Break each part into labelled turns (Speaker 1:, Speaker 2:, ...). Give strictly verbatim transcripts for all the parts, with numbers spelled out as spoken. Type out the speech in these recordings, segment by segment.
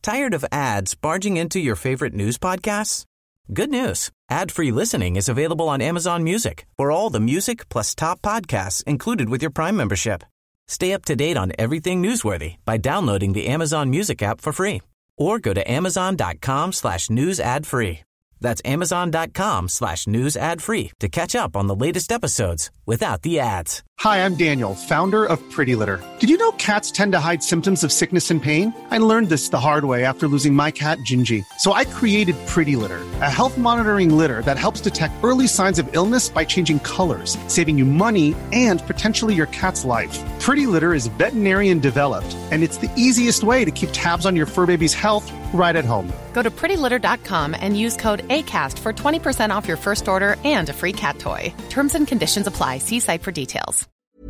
Speaker 1: Tired of ads barging into your favorite news podcasts? Good news. Ad-free listening is available on Amazon Music for all the music plus top podcasts included with your Prime membership. Stay up to date on everything newsworthy by downloading the Amazon Music app for free or go to amazon.com slash news ad free. That's amazon.com slash news ad free to catch up on the latest episodes without the ads.
Speaker 2: Hi, I'm Daniel, founder of Pretty Litter. Did you know cats tend to hide symptoms of sickness and pain? I learned this the hard way after losing my cat, Gingy. So I created Pretty Litter, a health monitoring litter that helps detect early signs of illness by changing colors, saving you money and potentially your cat's life. Pretty Litter is veterinarian developed, and it's the easiest way to keep tabs on your fur baby's health right at home.
Speaker 3: Go to pretty litter dot com and use code ACAST for twenty percent off your first order and a free cat toy. Terms and conditions apply. See site for details.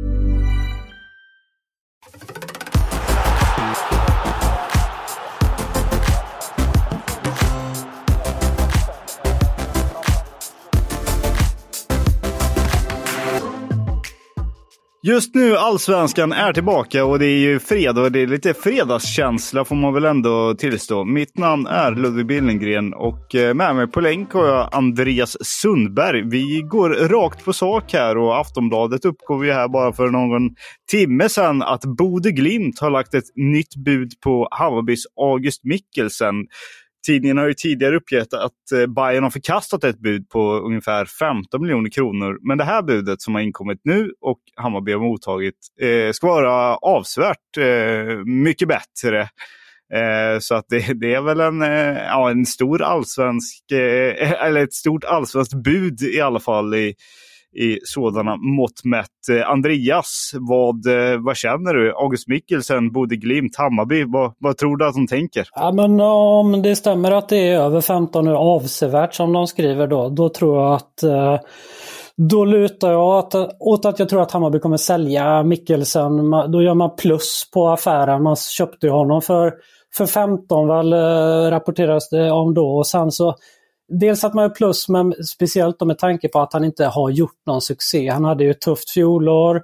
Speaker 4: Just nu Allsvenskan är tillbaka och det är ju fredag och det är lite fredagskänsla får man väl ändå tillstå. Mitt namn är Ludvig Billengren och med mig på länk har jag Andreas Sundberg. Vi går rakt på sak här och Aftonbladet uppgav vi här bara för någon timme sedan att Bodø Glimt har lagt ett nytt bud på Hammarbys August Mikkelsen. Tidningen har ju tidigare uppgett att Bayern har förkastat ett bud på ungefär femton miljoner kronor. Men det här budet som har inkommit nu och Hammarby har mottagit eh, ska vara avsevärt eh, mycket bättre. Eh, så att det, det är väl en, eh, ja, en stor allsvensk, eh, eller ett stort allsvenskt bud i alla fall i i sådana mått mätt. Andreas, vad, vad känner du? August Mikkelsen, Bodø Glimt, Hammarby, vad, vad tror du att de tänker?
Speaker 5: Ja, men om det stämmer att det är över femton nu avsevärt som de skriver då, då tror jag att eh, då lutar jag att, åt att jag tror att Hammarby kommer sälja Mikkelsen. Då gör man plus på affären. Man köpte ju honom för, för femton väl, eh, rapporteras det om då, och sen så dels att man är plus, men speciellt med tanke på att han inte har gjort någon succé. Han hade ju ett tufft fjolår.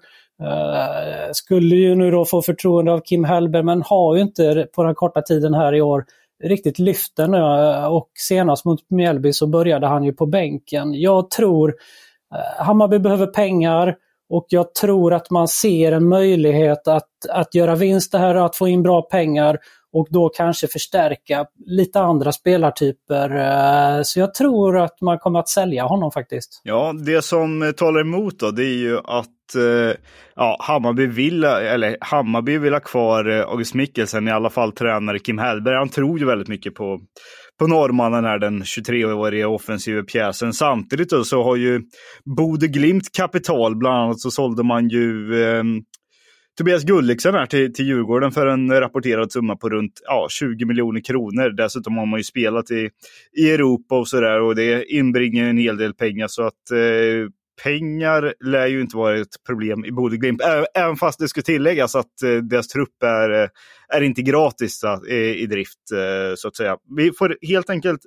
Speaker 5: Uh, skulle ju nu då få förtroende av Kim Hellberg, men har ju inte på den korta tiden här i år riktigt lyften. Uh, och senast mot Mjällby så började han ju på bänken. Jag tror uh, Hammarby behöver pengar och jag tror att man ser en möjlighet att, att göra vinst här, att få in bra pengar och då kanske förstärka lite andra spelartyper. Så jag tror att man kommer att sälja honom faktiskt.
Speaker 4: Ja, det som talar emot då, det är ju att ja, Hammarby vill, eller Hammarby vill ha kvar August Mikkelsen, i alla fall tränare Kim Hellberg. Han tror ju väldigt mycket på, på norrmannen här, den tjugotreåriga offensiva pjäsen. Samtidigt då, så har ju Bodø Glimt kapital, bland annat så sålde man ju eh, Tobias Gulliksen här till, till Djurgården för en rapporterad summa på runt ja, tjugo miljoner kronor. Dessutom har man ju spelat i, i Europa och sådär, och det inbringar en hel del pengar, så att eh, pengar lär ju inte vara ett problem i Bodø Glimt. Även fast det ska tilläggas att eh, deras trupp är, är inte gratis eh, i drift eh, så att säga. Vi får helt enkelt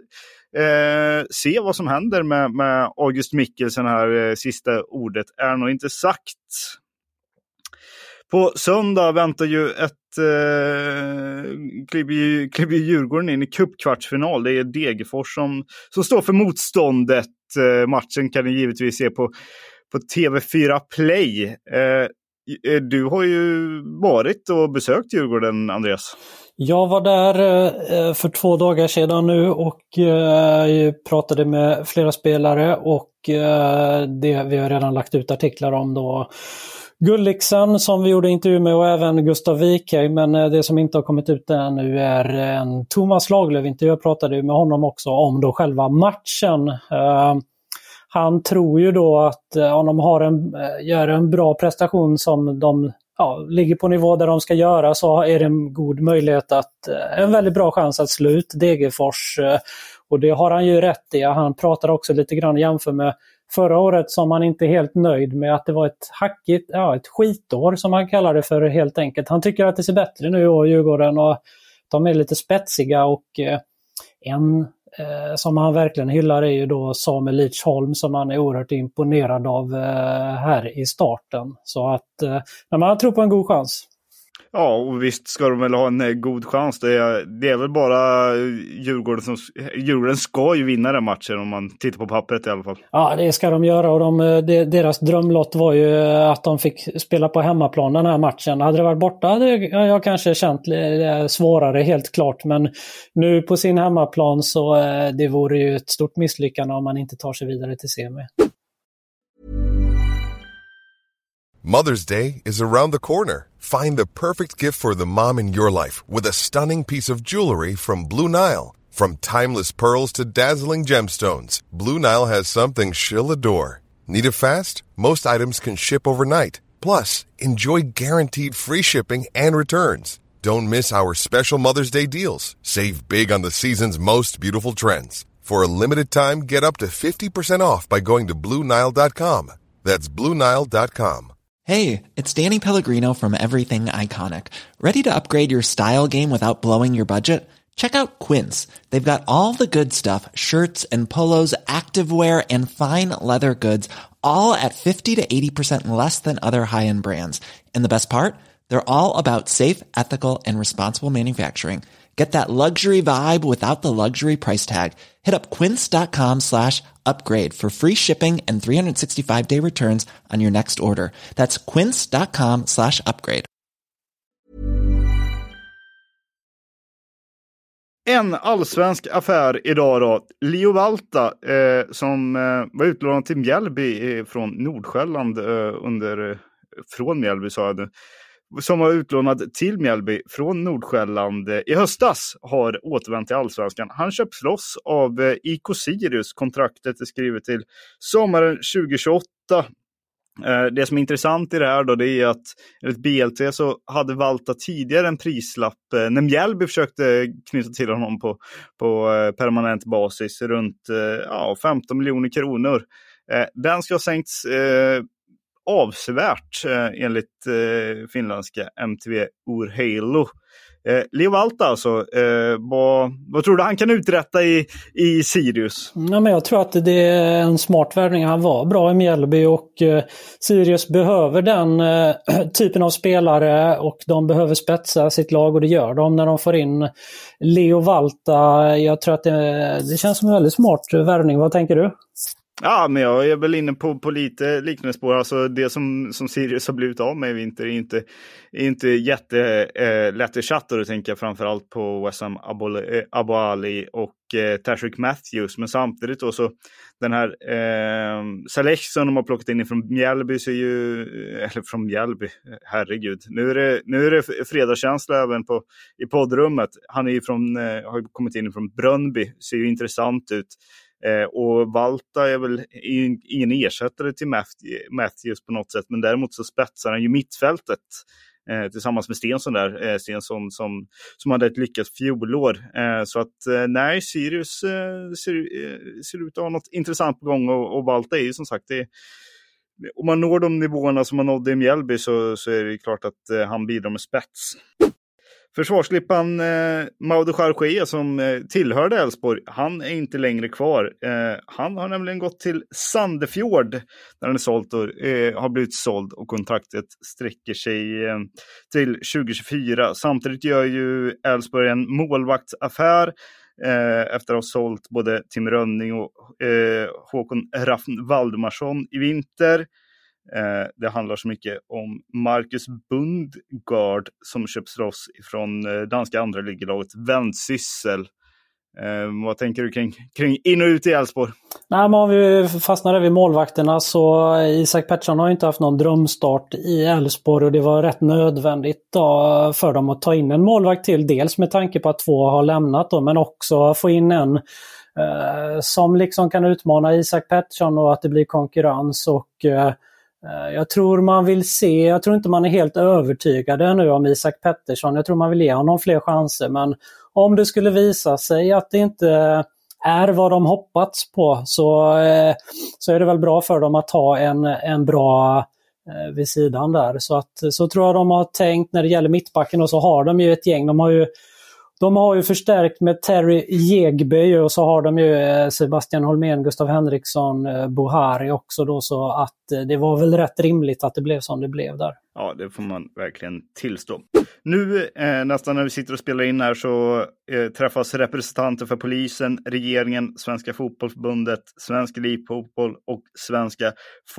Speaker 4: eh, se vad som händer med, med August Mikkelsen här. Eh, sista ordet är nog inte sagt. På söndag väntar ju ett eh, kliver Djurgården in i cupkvartsfinal. Det är Degerfors som, som står för motståndet. Eh, matchen kan ni givetvis se på, på T V fyra Play. Eh, du har ju varit och besökt Djurgården, Andreas.
Speaker 5: Jag var där eh, för två dagar sedan nu och eh, pratade med flera spelare och eh, det vi har redan lagt ut artiklar om då. Gulliksen som vi gjorde intervju med och även Gustav Wikheim, men det som inte har kommit ut ännu är en Thomas Lagerlöf-intervju. Jag pratade med honom också om då själva matchen. Uh, han tror ju då att uh, om de har en, uh, gör en bra prestation som de ja, ligger på nivå där de ska göra, så är det en god möjlighet att uh, en väldigt bra chans att slå ut Degerfors. Uh, och det har han ju rätt i. Han pratar också lite grann jämför med förra året som han inte är helt nöjd med, att det var ett hackigt, ja ett skitår som han kallar det för helt enkelt. Han tycker att det ser bättre nu i år, Djurgården, och de är lite spetsiga, och eh, en eh, som han verkligen hyllar är ju då Samuel Lidsholm som han är oerhört imponerad av eh, här i starten. Så att eh, man tror på en god chans.
Speaker 4: Ja, och visst ska de väl ha en god chans. Det är, det är väl bara Djurgården som... Djurgården ska ju vinna den matchen om man tittar på pappret i alla fall.
Speaker 5: Ja, det ska de göra och de, de, deras drömlott var ju att de fick spela på hemmaplan den här matchen. Hade det varit borta hade jag kanske känt svårare, helt klart. Men nu på sin hemmaplan så det vore ju ett stort misslyckande om man inte tar sig vidare till semi.
Speaker 6: Mother's Day is around the corner. Find the perfect gift for the mom in your life with a stunning piece of jewelry from Blue Nile. From timeless pearls to dazzling gemstones, Blue Nile has something she'll adore. Need it fast? Most items can ship overnight. Plus, enjoy guaranteed free shipping and returns. Don't miss our special Mother's Day deals. Save big on the season's most beautiful trends. For a limited time, get up to fifty percent off by going to Blue Nile dot com. That's Blue Nile dot com.
Speaker 7: Hey, it's Danny Pellegrino from Everything Iconic. Ready to upgrade your style game without blowing your budget? Check out Quince. They've got all the good stuff, shirts and polos, activewear, and fine leather goods, all at fifty to eighty percent less than other high-end brands. And the best part? They're all about safe, ethical, and responsible manufacturing. Get that luxury vibe without the luxury price tag. Hit up quince.com slash upgrade for free shipping and three sixty-five day returns on your next order. That's quince.com slash upgrade.
Speaker 4: En allsvensk affär idag då. Leo Valta eh, som eh, var utlånad till Mjällby eh, från Nordsjälland eh, under, eh, från Mjällby sa jag nu. Som var utlånad till Mjällby från Nordsjälland i höstas har återvänt till allsvenskan. Han köps loss av I K Sirius. Kontraktet är skrivet till sommaren tjugo tjugoåtta. Det som är intressant i det här då, det är att enligt B L T så hade Valta tidigare en prislapp när Mjällby försökte knyta till honom på, på permanent basis runt ja, femton miljoner kronor. Den ska ha sänkts eh, avsevärt eh, enligt eh, finländska M T V Urheilu. Eh, Leo Valta alltså, eh, vad, vad tror du han kan uträtta i, i Sirius?
Speaker 5: Ja, men jag tror att det är en smart värvning. Han var bra i Mjällby och eh, Sirius behöver den eh, typen av spelare och de behöver spetsa sitt lag och det gör de när de får in Leo Valta. Jag tror att det, det känns som en väldigt smart värvning. Vad tänker du?
Speaker 4: Ja, men jag är väl inne på, på lite liknande spår. Alltså det som, som Sirius har blivit av med i vinter är inte, är inte jättelätt i chatt. Och då tänker jag framförallt på Wessam Abouali och eh, Tashrik Matthews. Men samtidigt då så den här eh, Saleh som de har plockat in från Mjällby så är ju, eller från Mjällby, herregud. Nu är det, nu är det fredagskänsla även på, i poddrummet. Han är ju från, eh, har kommit in från Brönnby, ser ju intressant ut. Eh, och Valta är väl ingen ersättare till Matthews på något sätt, men däremot så spetsar han ju mittfältet eh, tillsammans med Stensson där, eh, Stensson som, som hade ett lyckat fjolår. Eh, så att eh, nej, Sirius eh, ser, eh, ser ut att ha något intressant på gång och, och Valta är ju som sagt, det, om man når de nivåerna som man nådde i Mjällby så, så är det klart att eh, han bidrar med spets. Försvarsklippan eh, Maudou Charchia som eh, tillhörde Elfsborg, han är inte längre kvar. Eh, han har nämligen gått till Sandefjord där han är såld och, eh, har blivit såld och kontraktet sträcker sig eh, till tjugo tjugofyra. Samtidigt gör ju Elfsborg en målvaktsaffär eh, efter att ha sålt både Tim Rönning och eh, Håkon Raffn Valdemarsson i vinter. Eh, det handlar så mycket om Marcus Bundgaard som köps loss från eh, danska andra ligalaget Vendsyssel. Eh, vad tänker du kring, kring in och ut i Elfsborg?
Speaker 5: Nej, men om vi fastnar vid målvakterna så Isak Pettersson har inte haft någon drömstart i Elfsborg och det var rätt nödvändigt då för dem att ta in en målvakt till, dels med tanke på att två har lämnat då, men också få in en eh, som liksom kan utmana Isak Pettersson och att det blir konkurrens och eh, jag tror man vill se, jag tror inte man är helt övertygad nu om Isak Pettersson. Jag tror man vill ge honom fler chanser, men om det skulle visa sig att det inte är vad de hoppats på så, så är det väl bra för dem att ha en, en bra vid sidan där. Så, att, så tror jag de har tänkt när det gäller mittbacken och så har de ju ett gäng. De har ju De har ju förstärkt med Terry Jegby och så har de ju Sebastian Holmén, Gustav Henriksson, Bohari också då, så att det var väl rätt rimligt att det blev som det blev där.
Speaker 4: Ja, det får man verkligen tillstå. Nu eh, nästan när vi sitter och spelar in här så eh, träffas representanter för polisen, regeringen, Svenska fotbollsförbundet, Svensk elitfotboll och Svenska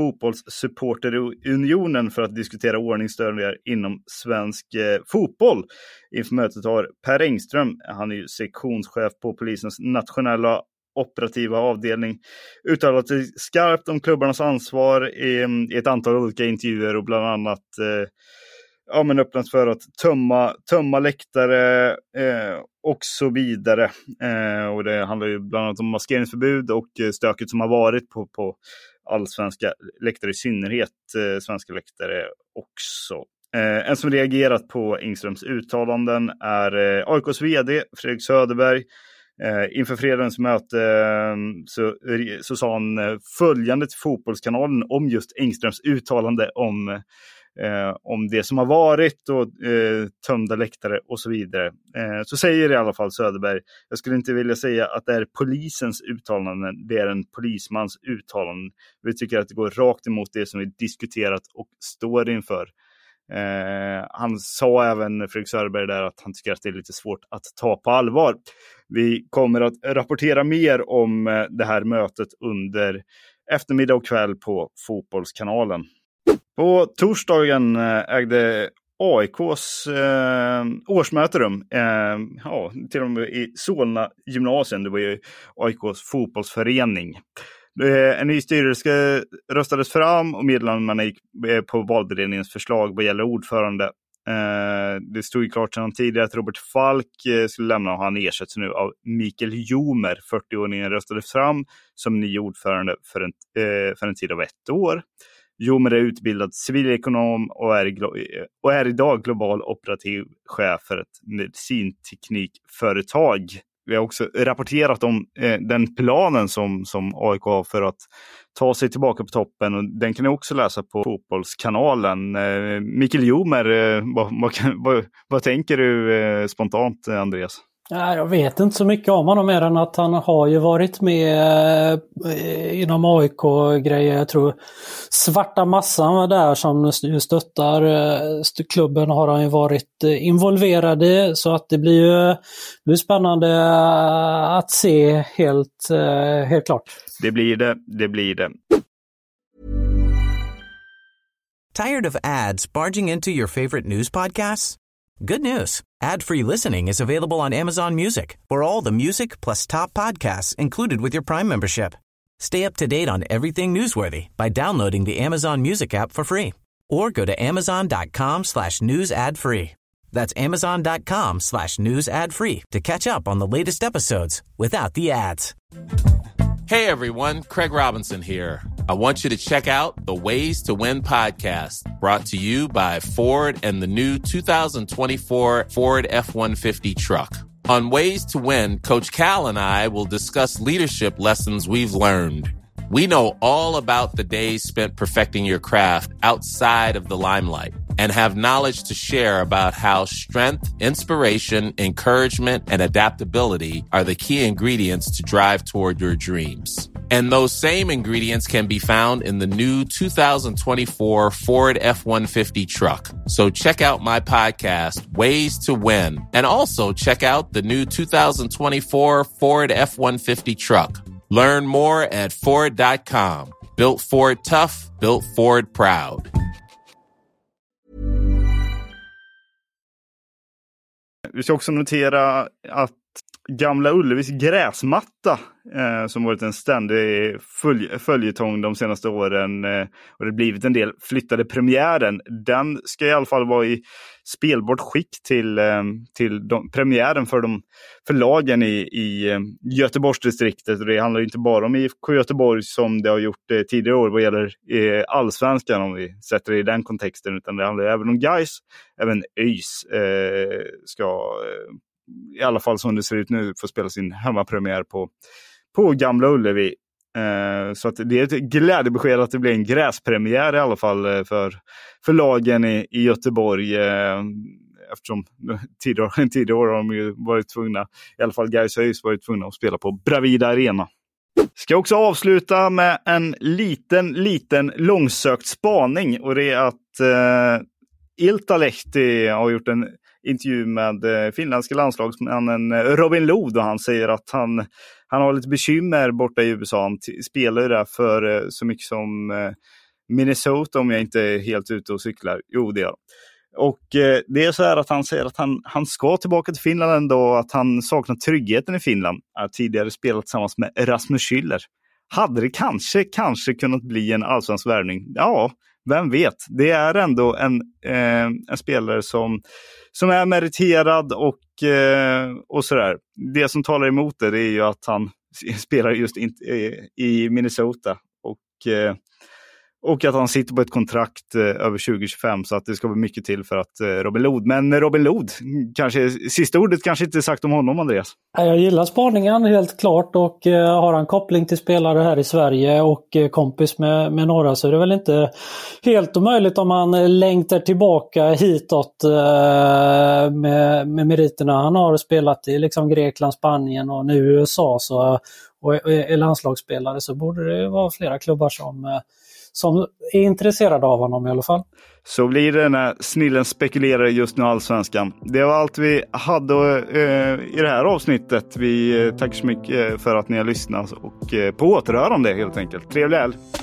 Speaker 4: fotbollssupporterunionen för att diskutera ordningsstörningar inom svensk eh, fotboll. Inför mötet har Per Engström, han är ju sektionschef på polisens nationella operativa avdelning, uttalat sig skarpt om klubbarnas ansvar i, i ett antal olika intervjuer och bland annat eh, ja, men öppnat för att tömma, tömma läktare eh, och så vidare. Eh, och det handlar ju bland annat om maskeringsförbud och stöket som har varit på, på allsvenska läktare, i synnerhet eh, svenska läktare också. Eh, en som reagerat på Engströms uttalanden är eh, A I K:s vd Fredrik Söderberg. Eh, inför fredagens möte eh, så, så sa han eh, följande till Fotbollskanalen om just Engströms uttalande om, eh, om det som har varit och eh, tömda läktare och så vidare. Eh, så säger i alla fall Söderberg: jag skulle inte vilja säga att det är polisens uttalanden, det är en polismans uttalanden. Vi tycker att det går rakt emot det som vi diskuterat och står inför. Eh, han sa även, Fredrik Söderberg, där att han tycker att det är lite svårt att ta på allvar. Vi kommer att rapportera mer om eh, det här mötet under eftermiddag och kväll på Fotbollskanalen. På torsdagen ägde A I K:s eh, årsmöte rum, eh, ja, till och med i Solna gymnasium. Det var ju A I K:s fotbollsförening. En ny styrelse röstades fram och medlemmarna gick på valberedningens förslag vad gäller ordförande. Det stod ju klart sedan tidigare att Robert Falk skulle lämna och han ersätts nu av Mikael Jomer. fyrtio-åringen röstades fram som ny ordförande för en, för en tid av ett år. Jomer är utbildad civilekonom och är, och är idag global operativ chef för ett medicinteknikföretag. Vi har också rapporterat om eh, den planen som, som A I K har för att ta sig tillbaka på toppen. Och den kan ni också läsa på Fotbollskanalen. Eh, Mikael Jomer, eh, vad, vad, vad, vad tänker du eh, spontant, Andreas?
Speaker 5: Jag vet inte så mycket om honom mer än att han har ju varit med eh, inom A I K-grejer. Jag tror svarta massan där som stöttar eh, klubben har han ju varit eh, involverad i. Så att det blir ju blir spännande att se helt, eh, helt klart.
Speaker 4: Det blir det, det blir det.
Speaker 1: Tired of ads barging into your favorite news podcasts? Good news. Ad-free listening is available on Amazon Music for all the music plus top podcasts included with your Prime membership. Stay up to date on everything newsworthy by downloading the Amazon Music app for free or go to amazon.com slash news ad free. That's amazon.com slash news ad free to catch up on the latest episodes without the ads.
Speaker 8: Hey everyone, Craig Robinson here. I want you to check out the Ways to Win podcast, brought to you by Ford and the new two thousand twenty-four Ford F one fifty truck. On Ways to Win, Coach Cal and I will discuss leadership lessons we've learned. We know all about the days spent perfecting your craft outside of the limelight and have knowledge to share about how strength, inspiration, encouragement, and adaptability are the key ingredients to drive toward your dreams. And those same ingredients can be found in the new two thousand twenty-four Ford F one fifty truck. So check out my podcast, Ways to Win, and also check out the new two thousand twenty-four Ford F one fifty truck. Learn more at Ford dot com. Built Ford tough, built Ford proud.
Speaker 4: Vi ska också notera att Gamla Ullevis gräsmatta eh, som varit en ständig följ- följetong de senaste åren eh, och det blivit en del flyttade premiären. Den ska i alla fall vara i spelbart skick till, eh, till de, premiären för, de, för lagen i, i eh, Göteborgsdistriktet. Och det handlar inte bara om I F K Göteborg som det har gjort eh, tidigare år vad gäller eh, allsvenskan, om vi sätter det i den kontexten, utan det handlar även om Gais, även ÖIS eh, ska eh, i alla fall som det ser ut nu får spela sin hemmapremiär på, på Gamla Ullevi. Eh, så att det är ett glädjebesked att det blir en gräspremiär i alla fall eh, för, för lagen i, i Göteborg. Eh, eftersom tidigare, tidigare år har de ju varit tvungna, i alla fall Gais har ju varit tvungna att spela på Bravida Arena. Ska också avsluta med en liten, liten långsökt spaning, och det är att eh, Iltalehti har gjort en intervju med finländska landslagsmannen Robin Lod och han säger att han, han har lite bekymmer borta i U S A. Han t- spelar ju där för så mycket som Minnesota om jag inte är helt ute och cyklar. Jo, det är jag. Och eh, det är så här att han säger att han, han ska tillbaka till Finland ändå och att han saknar tryggheten i Finland. Han har tidigare spelat tillsammans med Rasmus Schüller. Hade det kanske, kanske kunnat bli en allsvensk värvning? Ja, vem vet. Det är ändå en, eh, en spelare som, som är meriterad och, eh, och sådär. Det som talar emot det, det är ju att han spelar just in, eh, i Minnesota och... Eh, Och att han sitter på ett kontrakt eh, över tjugo tjugofem så att det ska vara mycket till för att eh, Robin Lod. Men Robin Lod, kanske, sista ordet kanske inte sagt om honom, Andreas.
Speaker 5: Jag gillar spaningen helt klart och eh, har han koppling till spelare här i Sverige och eh, kompis med, med några så är det väl inte helt omöjligt om han längtar tillbaka hitåt eh, med, med meriterna. Han har spelat i liksom Grekland, Spanien och nu U S A så, och är landslagsspelare så borde det vara flera klubbar som... Eh, som är intresserade av honom i alla fall.
Speaker 4: Så blir det när snillen spekulerar just nu allsvenskan. Det var allt vi hade eh, i det här avsnittet. Vi eh, tackar så mycket för att ni har lyssnat och eh, på återhörande helt enkelt. Trevlig helg!